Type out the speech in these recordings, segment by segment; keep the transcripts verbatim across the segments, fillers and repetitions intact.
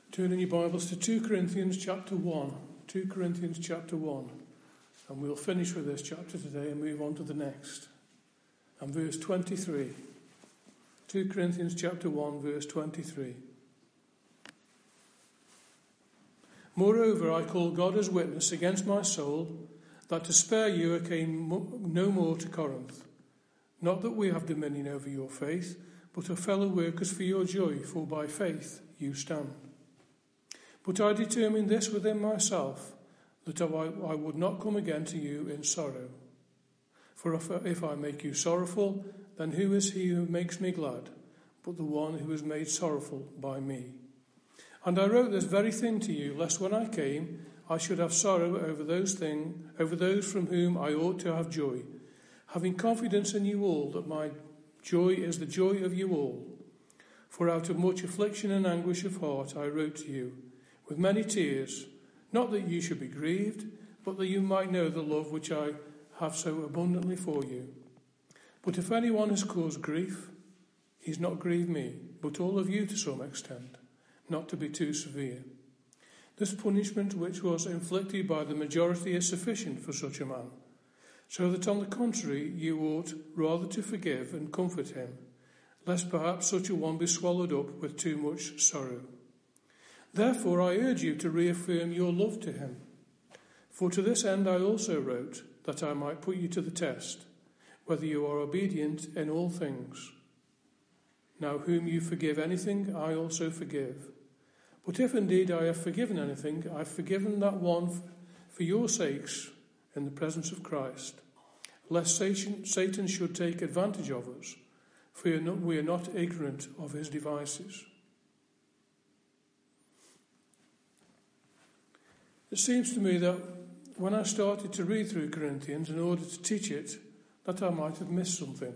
Turn in your Bibles to Second Corinthians chapter one. Second Corinthians chapter one. And we'll finish with this chapter today and move on to the next. And verse twenty-three. Second Corinthians chapter one, verse twenty-three. Moreover, I call God as witness against my soul, that to spare you I came no more to Corinth. Not that we have dominion over your faith, but are fellow workers for your joy, for by faith you stand. But I determined this within myself, that I, I would not come again to you in sorrow. For if, if I make you sorrowful, then who is he who makes me glad, but the one who is made sorrowful by me? And I wrote this very thing to you, lest when I came, I should have sorrow over those things, over those from whom I ought to have joy, having confidence in you all that my joy is the joy of you all. For out of much affliction and anguish of heart I wrote to you, with many tears, not that you should be grieved, but that you might know the love which I have so abundantly for you. But if anyone has caused grief, he's not grieved me, but all of you to some extent, not to be too severe. This punishment which was inflicted by the majority is sufficient for such a man, so that on the contrary you ought rather to forgive and comfort him, lest perhaps such a one be swallowed up with too much sorrow. Therefore I urge you to reaffirm your love to him. For to this end I also wrote, that I might put you to the test, whether you are obedient in all things. Now whom you forgive anything, I also forgive. But if indeed I have forgiven anything, I have forgiven that one for your sakes in the presence of Christ, lest Satan, Satan should take advantage of us, for we are not, we are not ignorant of his devices. It seems to me that when I started to read through Corinthians in order to teach it, that I might have missed something.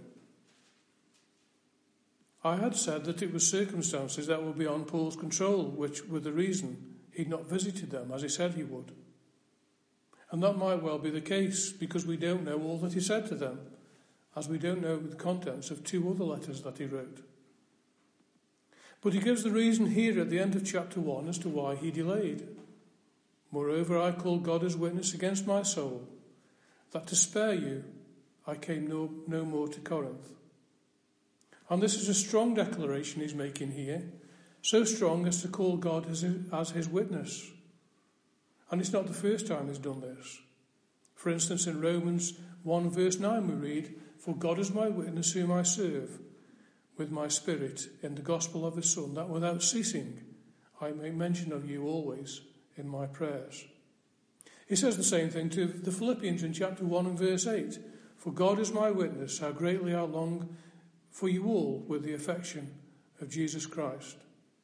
I had said that it was circumstances that were beyond Paul's control, which were the reason he'd not visited them as he said he would. And that might well be the case, because we don't know all that he said to them, as we don't know the contents of two other letters that he wrote. But he gives the reason here at the end of chapter one as to why he delayed. Moreover, I call God as witness against my soul, that to spare you I came no, no more to Corinth. And this is a strong declaration he's making here, so strong as to call God as his, as his witness. And it's not the first time he's done this. For instance, in Romans one verse nine we read, For God is my witness whom I serve with my spirit in the gospel of his Son, that without ceasing I make mention of you always in my prayers. He says the same thing to the Philippians in chapter one and verse eight. For God is my witness, how greatly I long for you all with the affection of Jesus Christ.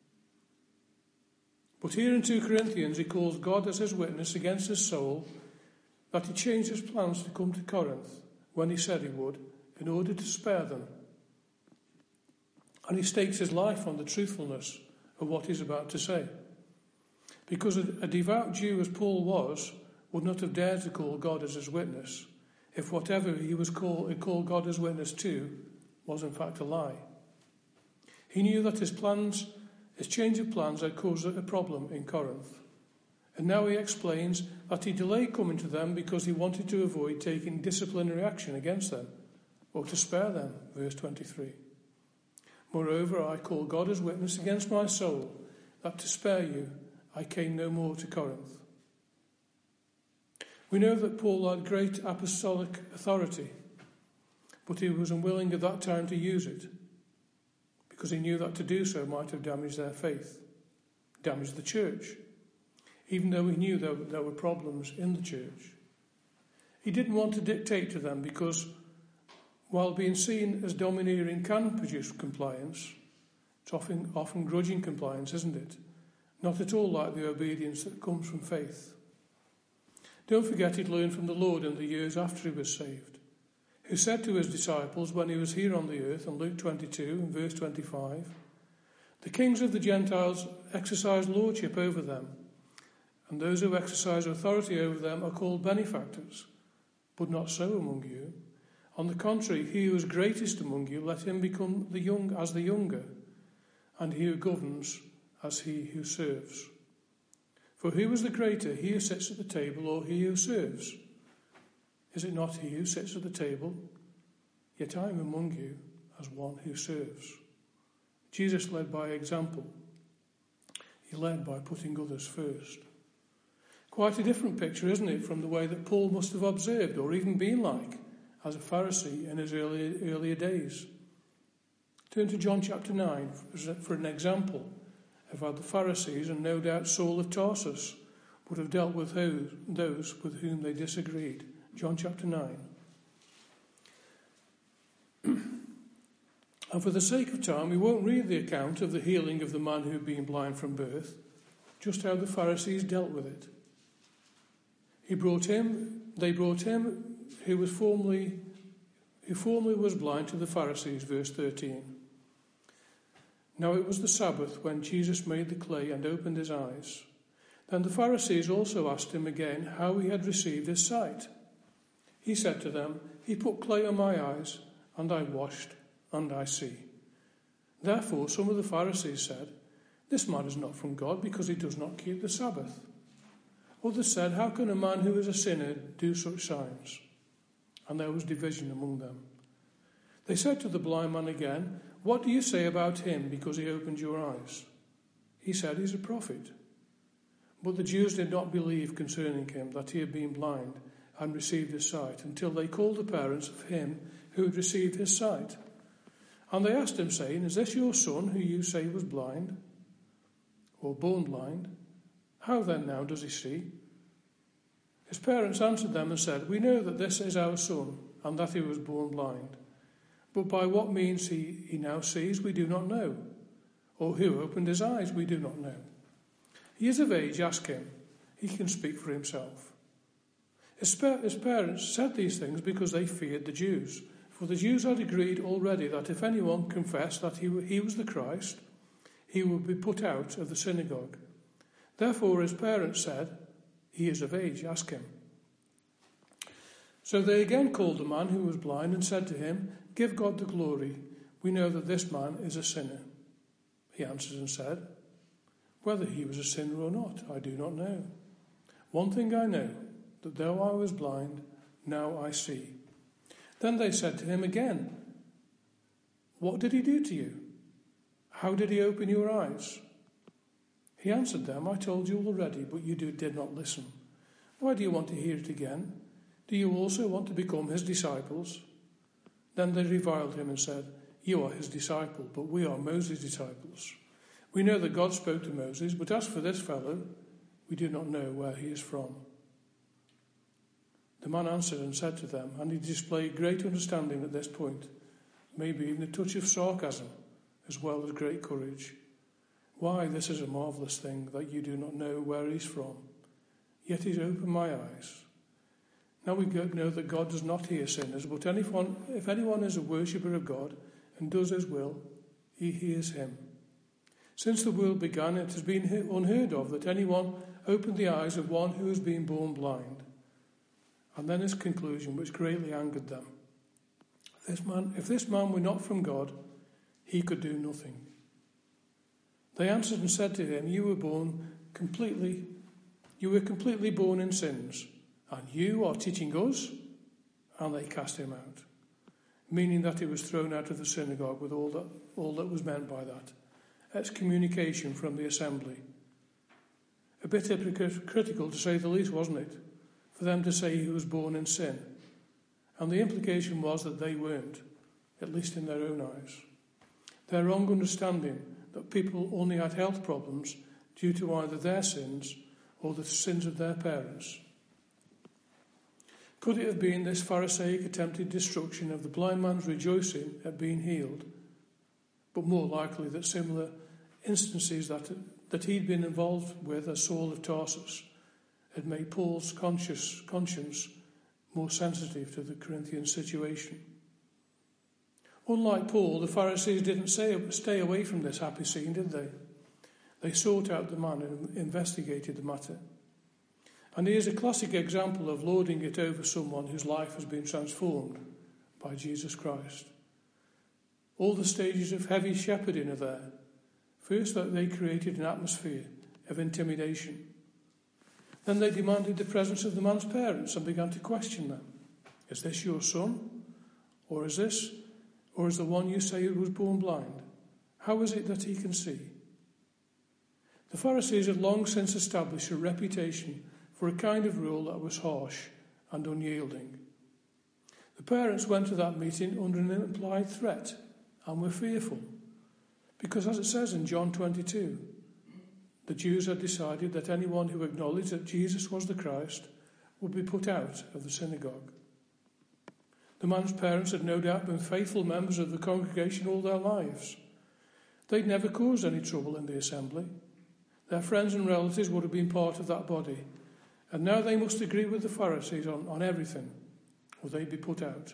But here in Second Corinthians he calls God as his witness against his soul, that he changed his plans to come to Corinth when he said he would, in order to spare them. And he stakes his life on the truthfulness of what he's about to say. Because a, a devout Jew as Paul was would not have dared to call God as his witness if whatever he was called, called God as witness to was in fact a lie. He knew that his plans, his change of plans had caused a problem in Corinth. And now he explains that he delayed coming to them because he wanted to avoid taking disciplinary action against them, or to spare them, verse twenty-three. Moreover, I call God as witness against my soul, that to spare you I came no more to Corinth. We know that Paul had great apostolic authority, but he was unwilling at that time to use it, because he knew that to do so might have damaged their faith, damaged the church, even though he knew there, there were problems in the church. He didn't want to dictate to them because, while being seen as domineering can produce compliance, it's often, often grudging compliance, isn't it? Not at all like the obedience that comes from faith. Don't forget he'd learned from the Lord in the years after he was saved, who said to his disciples when he was here on the earth, in Luke twenty-two and verse twenty-five, the kings of the Gentiles exercise lordship over them, and those who exercise authority over them are called benefactors, but not so among you. On the contrary, he who is greatest among you, let him become the young as the younger, and he who governs as he who serves. For who is the greater, he who sits at the table or he who serves? Is it not he who sits at the table? Yet I am among you as one who serves. Jesus led by example. He led by putting others first. Quite a different picture, isn't it, from the way that Paul must have observed or even been like as a Pharisee in his earlier, earlier days. Turn to John chapter nine for an example of how the Pharisees, and no doubt Saul of Tarsus, would have dealt with those with whom they disagreed. John chapter nine. And for the sake of time, we won't read the account of the healing of the man who had been blind from birth, just how the Pharisees dealt with it. He brought him, they brought him who was formerly, who formerly was blind to the Pharisees, verse thirteen. Now it was the Sabbath when Jesus made the clay and opened his eyes. Then the Pharisees also asked him again how he had received his sight. He said to them, He put clay on my eyes, and I washed, and I see. Therefore some of the Pharisees said, This man is not from God, because he does not keep the Sabbath. Others said, How can a man who is a sinner do such signs? And there was division among them. They said to the blind man again, What do you say about him because he opened your eyes? He said, He's a prophet. But the Jews did not believe concerning him that he had been blind and received his sight, until they called the parents of him who had received his sight. And they asked him, saying, Is this your son who you say was blind, or born blind? How then now does he see? His parents answered them and said, We know that this is our son, and that he was born blind. But by what means he, he now sees, we do not know. Or who opened his eyes, we do not know. He is of age, ask him. He can speak for himself. His, his parents said these things because they feared the Jews. For the Jews had agreed already that if anyone confessed that he, he was the Christ, he would be put out of the synagogue. Therefore his parents said, He is of age, ask him. So they again called the man who was blind and said to him, Give God the glory. We know that this man is a sinner. He answered and said, Whether he was a sinner or not, I do not know. One thing I know, that though I was blind, now I see. Then they said to him again, What did he do to you? How did he open your eyes? He answered them, I told you already, but you did not listen. Why do you want to hear it again? Do you also want to become his disciples? Then they reviled him and said, You are his disciple, but we are Moses' disciples. We know that God spoke to Moses, but as for this fellow, we do not know where he is from. The man answered and said to them, and he displayed great understanding at this point, maybe even a touch of sarcasm, as well as great courage. Why, this is a marvellous thing, that you do not know where he's from. Yet he's opened my eyes. Now we know that God does not hear sinners, but anyone, if anyone is a worshipper of God and does his will, he hears him. Since the world began, it has been unheard of that anyone opened the eyes of one who has been born blind. And then his conclusion, which greatly angered them. This man, if this man were not from God, he could do nothing. They answered and said to him, You were born completely, you were completely born in sins, and you are teaching us? And they cast him out, meaning that he was thrown out of the synagogue with all that, all that was meant by that. Excommunication from the assembly. A bit hypocritical, to say the least, wasn't it? For them to say he was born in sin. And the implication was that they weren't, at least in their own eyes. Their wrong understanding that people only had health problems due to either their sins or the sins of their parents. Could it have been this Pharisaic attempted destruction of the blind man's rejoicing at being healed? But more likely that similar instances that, that he'd been involved with as Saul of Tarsus had made Paul's conscious, conscience more sensitive to the Corinthian situation. Unlike Paul, the Pharisees didn't say, stay away from this happy scene, did they? They sought out the man and investigated the matter. And here's a classic example of lording it over someone whose life has been transformed by Jesus Christ. All the stages of heavy shepherding are there. First, that they created an atmosphere of intimidation. Then they demanded the presence of the man's parents and began to question them. Is this your son? Or is this, or is the one you say who was born blind? How is it that he can see? The Pharisees had long since established a reputation for a kind of rule that was harsh and unyielding. The parents went to that meeting under an implied threat and were fearful, because as it says in John twenty-two, the Jews had decided that anyone who acknowledged that Jesus was the Christ would be put out of the synagogue. The man's parents had no doubt been faithful members of the congregation all their lives. They'd never caused any trouble in the assembly. Their friends and relatives would have been part of that body, and now they must agree with the Pharisees on, on everything, or they'd be put out.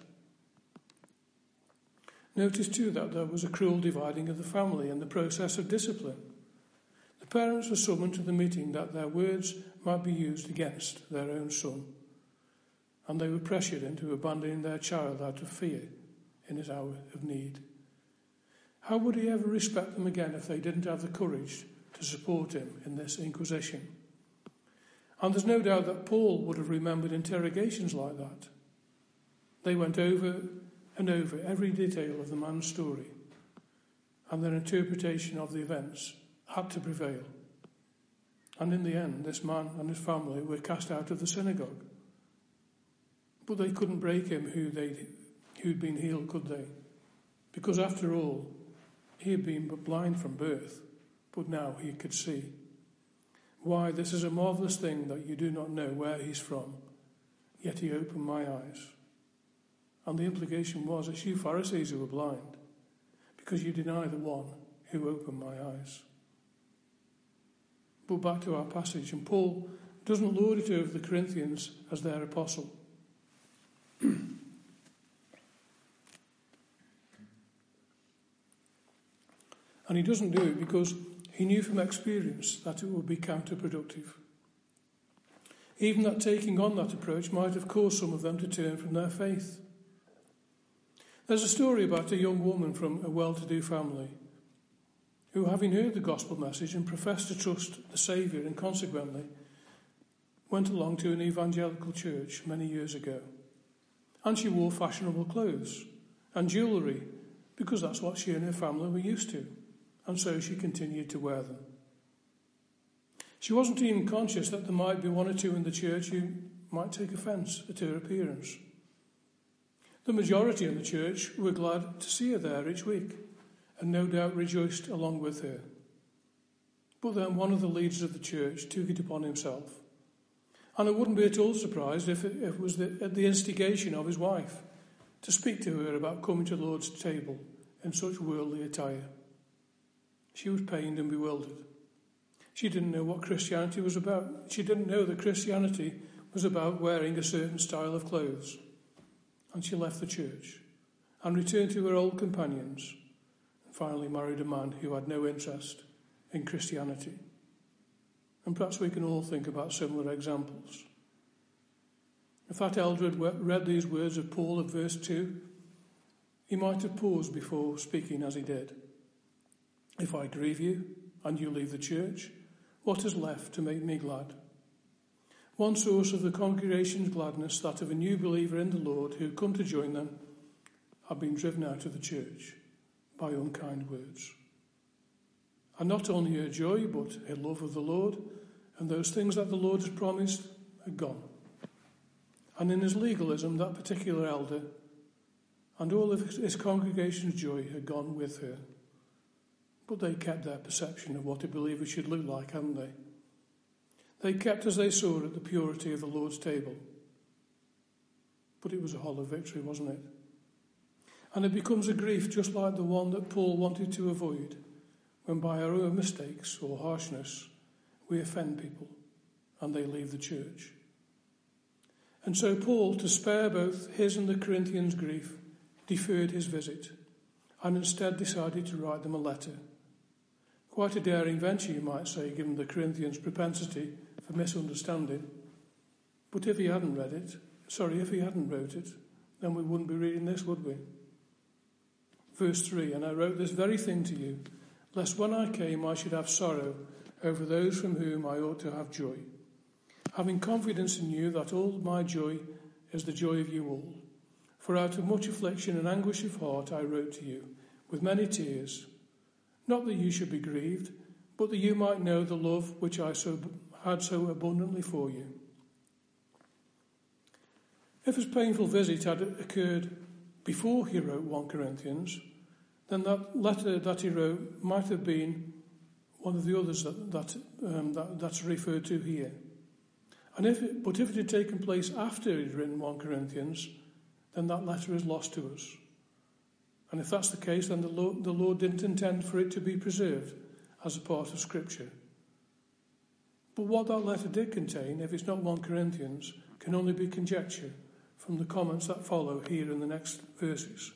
Notice too that there was a cruel dividing of the family in the process of discipline. The parents were summoned to the meeting that their words might be used against their own son, and they were pressured into abandoning their child out of fear in his hour of need. How would he ever respect them again if they didn't have the courage to support him in this inquisition? And there's no doubt that Paul would have remembered interrogations like that. They went over and over every detail of the man's story, and their interpretation of the events had to prevail. And in the end, this man and his family were cast out of the synagogue. But they couldn't break him who they'd, who'd been healed, could they? Because after all, he had been blind from birth, but now he could see. Why, this is a marvellous thing that you do not know where he's from, yet he opened my eyes. And the implication was it's you Pharisees who were blind, because you deny the one who opened my eyes. But back to our passage, and Paul doesn't lord it over the Corinthians as their apostle. And he doesn't do it because he knew from experience that it would be counterproductive. Even that taking on that approach might have caused some of them to turn from their faith. There's a story about a young woman from a well-to-do family who, having heard the gospel message and professed to trust the Saviour and consequently went along to an evangelical church many years ago. And she wore fashionable clothes and jewellery because that's what she and her family were used to, and so she continued to wear them. She wasn't even conscious that there might be one or two in the church who might take offence at her appearance. The majority in the church were glad to see her there each week, and no doubt rejoiced along with her. But then one of the leaders of the church took it upon himself, and I wouldn't be at all surprised if it, if it was the, at the instigation of his wife, to speak to her about coming to the Lord's table in such worldly attire. She was pained and bewildered. She didn't know what Christianity was about. She didn't know that Christianity was about wearing a certain style of clothes. And she left the church and returned to her old companions and finally married a man who had no interest in Christianity. And perhaps we can all think about similar examples. If that elder had read these words of Paul at verse two, he might have paused before speaking as he did. If I grieve you and you leave the church, what is left to make me glad? One source of the congregation's gladness, that of a new believer in the Lord who had come to join them, had been driven out of the church by unkind words. And not only her joy, but her love of the Lord and those things that the Lord has promised had gone. And in his legalism, that particular elder and all of his congregation's joy had gone with her. But they kept their perception of what a believer should look like, hadn't they? They kept as they saw it the purity of the Lord's table. But it was a hollow victory, wasn't it? And it becomes a grief just like the one that Paul wanted to avoid when by our own mistakes or harshness we offend people and they leave the church. And so Paul, to spare both his and the Corinthians' grief, deferred his visit and instead decided to write them a letter. Quite a daring venture, you might say, given the Corinthians' propensity for misunderstanding. But if he hadn't read it, sorry, if he hadn't wrote it, then we wouldn't be reading this, would we? Verse three, and I wrote this very thing to you, lest when I came I should have sorrow over those from whom I ought to have joy, having confidence in you that all my joy is the joy of you all. For out of much affliction and anguish of heart I wrote to you, with many tears, not that you should be grieved, but that you might know the love which I so had so abundantly for you. If his painful visit had occurred before he wrote First Corinthians, then that letter that he wrote might have been one of the others that, that, um, that that's referred to here. And if it, but if it had taken place after he'd written First Corinthians, then that letter is lost to us. And if that's the case, then the Lord, the Lord didn't intend for it to be preserved as a part of Scripture. But what that letter did contain, if it's not First Corinthians, can only be conjecture from the comments that follow here in the next verses.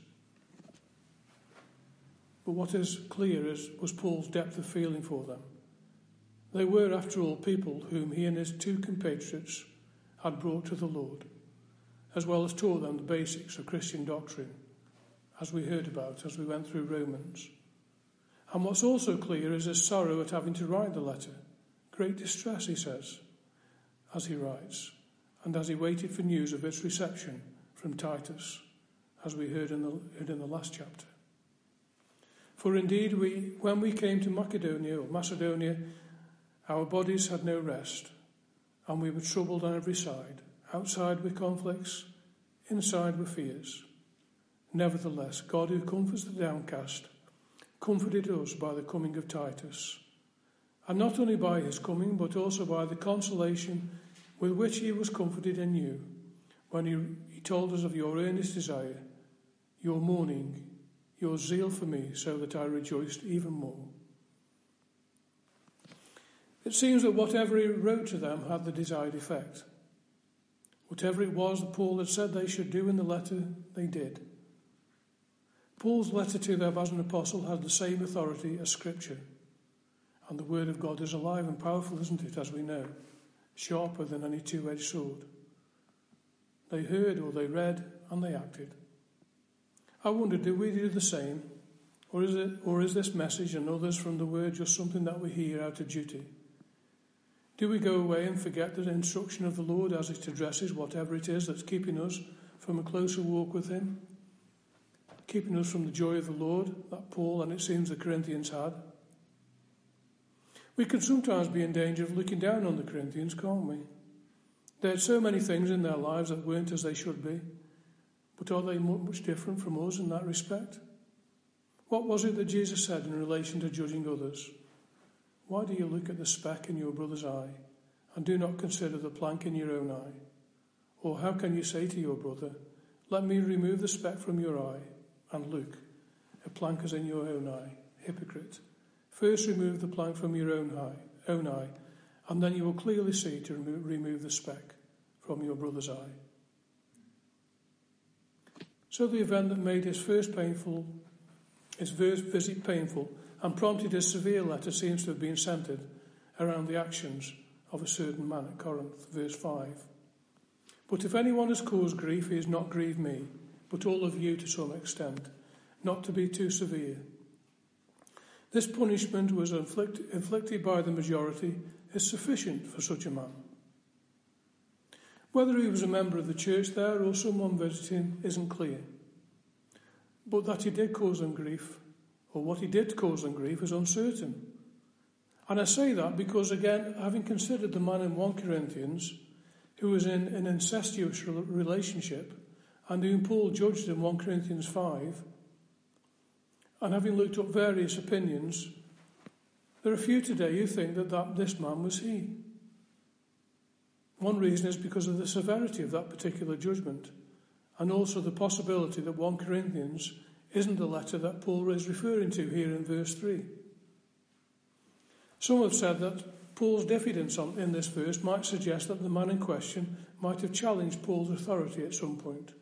But what is clear is, was Paul's depth of feeling for them. They were, after all, people whom he and his two compatriots had brought to the Lord, as well as taught them the basics of Christian doctrine, as we heard about as we went through Romans. And what's also clear is his sorrow at having to write the letter. Great distress, he says, as he writes, and as he waited for news of its reception from Titus, as we heard in the, heard in the last chapter. For indeed, we, when we came to Macedonia, or Macedonia, our bodies had no rest, and we were troubled on every side, outside with conflicts, inside with fears. Nevertheless, God, who comforts the downcast, comforted us by the coming of Titus, and not only by his coming, but also by the consolation with which he was comforted in you, when he, he told us of your earnest desire, your mourning, your zeal for me, so that I rejoiced even more. It seems that whatever he wrote to them had the desired effect. Whatever it was that Paul had said they should do in the letter, they did. Paul's letter to them as an apostle had the same authority as Scripture. And the word of God is alive and powerful, isn't it, as we know, sharper than any two-edged sword. They heard or they read and they acted. I wonder, do we do the same? Or is it, or is this message and others from the word just something that we hear out of duty? Do we go away and forget the instruction of the Lord as it addresses whatever it is that's keeping us from a closer walk with him? Keeping us from the joy of the Lord that Paul and it seems the Corinthians had? We can sometimes be in danger of looking down on the Corinthians, can't we? They had so many things in their lives that weren't as they should be. But are they much different from us in that respect? What was it that Jesus said in relation to judging others? Why do you look at the speck in your brother's eye and do not consider the plank in your own eye? Or how can you say to your brother, let me remove the speck from your eye, and look, a plank is in your own eye? Hypocrite. First remove the plank from your own eye, own eye, and then you will clearly see to remove, remove the speck from your brother's eye. So the event that made his first painful, his first visit painful, and prompted his severe letter seems to have been centred around the actions of a certain man at Corinth, verse five. But if anyone has caused grief, he has not grieved me, but all of you to some extent, not to be too severe. This punishment was inflict, inflicted by the majority is sufficient for such a man. Whether he was a member of the church there or someone visiting isn't clear. But that he did cause them grief, or what he did cause them grief, is uncertain. And I say that because, again, having considered the man in First Corinthians who was in an incestuous relationship and whom Paul judged in First Corinthians five, and having looked up various opinions, there are few today who think that, that this man was he. One reason is because of the severity of that particular judgment, and also the possibility that First Corinthians isn't the letter that Paul is referring to here in verse three. Some have said that Paul's diffidence on, in this verse might suggest that the man in question might have challenged Paul's authority at some point.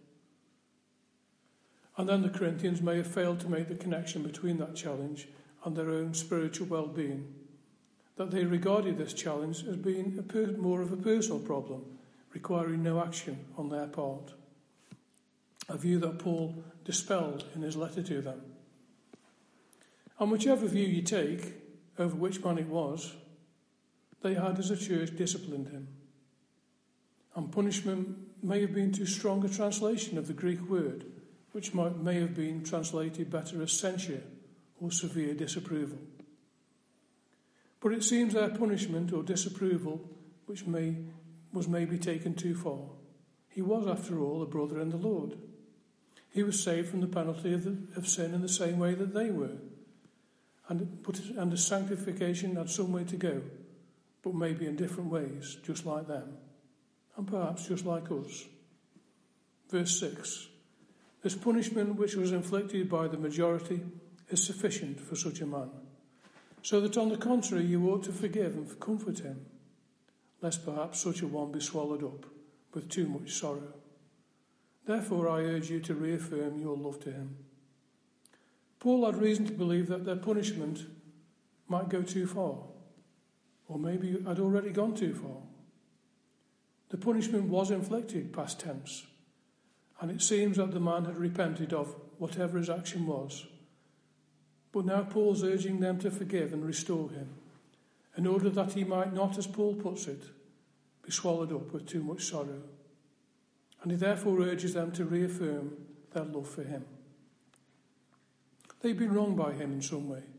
And then the Corinthians may have failed to make the connection between that challenge and their own spiritual well-being, that they regarded this challenge as being a per- more of a personal problem, requiring no action on their part. A view that Paul dispelled in his letter to them. And whichever view you take over which man it was, they had as a church disciplined him. And punishment may have been too strong a translation of the Greek word, which might, may have been translated better as censure or severe disapproval. But it seems their punishment or disapproval, which may, was maybe taken too far. He was, after all, a brother in the Lord. He was saved from the penalty of, the, of sin in the same way that they were. And, but, and his sanctification had some way to go, but maybe in different ways, just like them, and perhaps just like us. Verse six. This punishment which was inflicted by the majority is sufficient for such a man, so that on the contrary you ought to forgive and comfort him, lest perhaps such a one be swallowed up with too much sorrow. Therefore I urge you to reaffirm your love to him. Paul had reason to believe that their punishment might go too far, or maybe had already gone too far. The punishment was inflicted, past tense, and it seems that the man had repented of whatever his action was. But now Paul's urging them to forgive and restore him, in order that he might not, as Paul puts it, be swallowed up with too much sorrow. And he therefore urges them to reaffirm their love for him. They've been wronged by him in some way.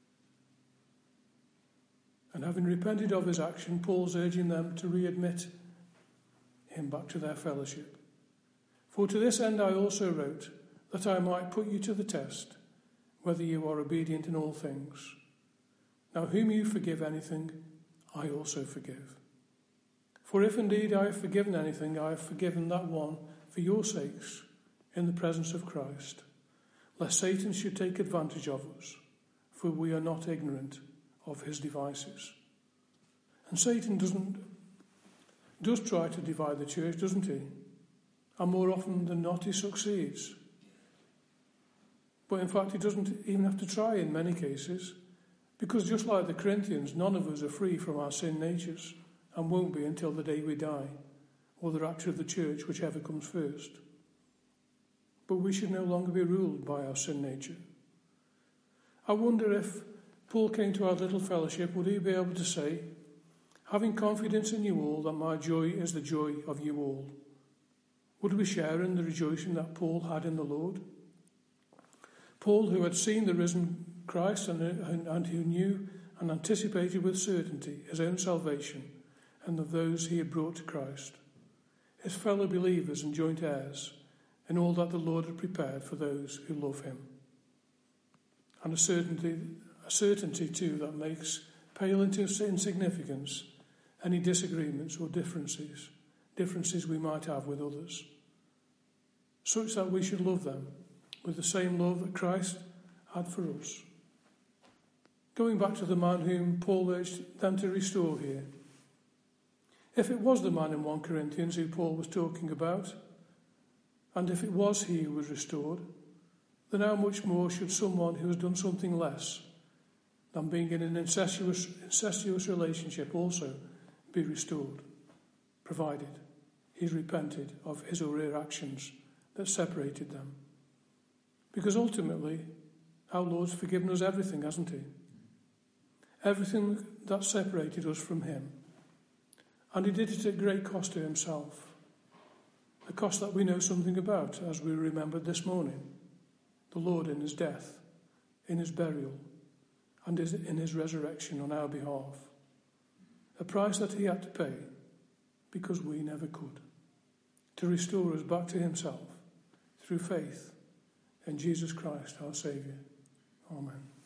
And having repented of his action, Paul's urging them to readmit him back to their fellowship. For to this end I also wrote, that I might put you to the test, whether you are obedient in all things. Now whom you forgive anything, I also forgive. For if indeed I have forgiven anything, I have forgiven that one for your sakes, in the presence of Christ, lest Satan should take advantage of us, for we are not ignorant of his devices. And Satan doesn't does try to divide the church, doesn't he? And more often than not, he succeeds. But in fact, he doesn't even have to try in many cases, because just like the Corinthians, none of us are free from our sin natures, and won't be until the day we die, or the rapture of the church, whichever comes first. But we should no longer be ruled by our sin nature. I wonder if Paul came to our little fellowship, would he be able to say, having confidence in you all, that my joy is the joy of you all? Would we share in the rejoicing that Paul had in the Lord? Paul, who had seen the risen Christ and, and, and who knew and anticipated with certainty his own salvation and of those he had brought to Christ, his fellow believers and joint heirs, in all that the Lord had prepared for those who love him. And a certainty, a certainty too, that makes pale into insignificance any disagreements or differences, differences we might have with others, such that we should love them with the same love that Christ had for us. Going back to the man whom Paul urged them to restore here, if it was the man in First Corinthians who Paul was talking about, and if it was he who was restored, then how much more should someone who has done something less than being in an incestuous, incestuous relationship also be restored, provided he's repented of his or her actions that separated them? Because ultimately, our Lord's forgiven us everything, hasn't he? Everything that separated us from him. And he did it at great cost to himself. A cost that we know something about, as we remembered this morning. The Lord in his death, in his burial, and in his resurrection on our behalf. A price that he had to pay because we never could. To restore us back to himself through faith in Jesus Christ, our Saviour. Amen.